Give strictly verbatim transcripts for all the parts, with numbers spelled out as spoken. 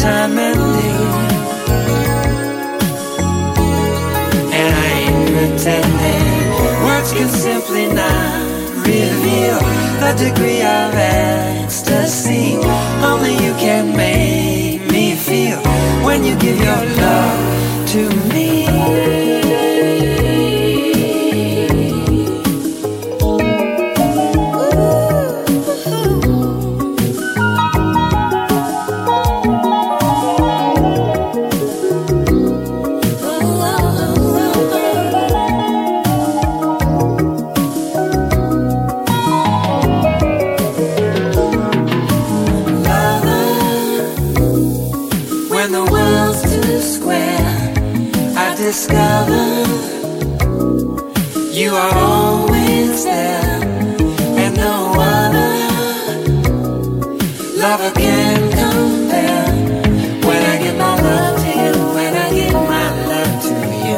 time and leave. And I ain't pretending. Words can simply not reveal the degree of ecstasy. Only you can make me feel when you give your love to me. Discover you are always there, and no other lover can compare. When I give my love to you, when I give my love to you,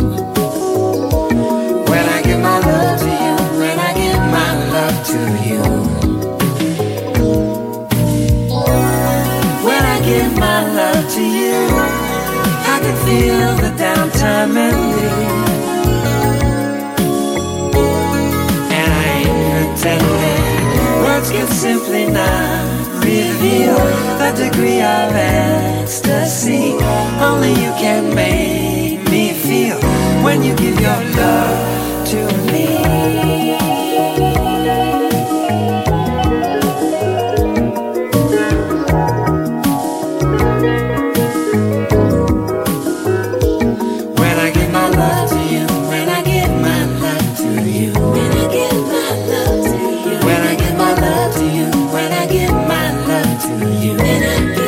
when I give my love to you, when I give my love to you, when I give my love to you, I can feel the downtime and leave. And I ain't pretending. Words can simply not reveal the degree of ecstasy. Only you can make me feel when you give your love to me. When I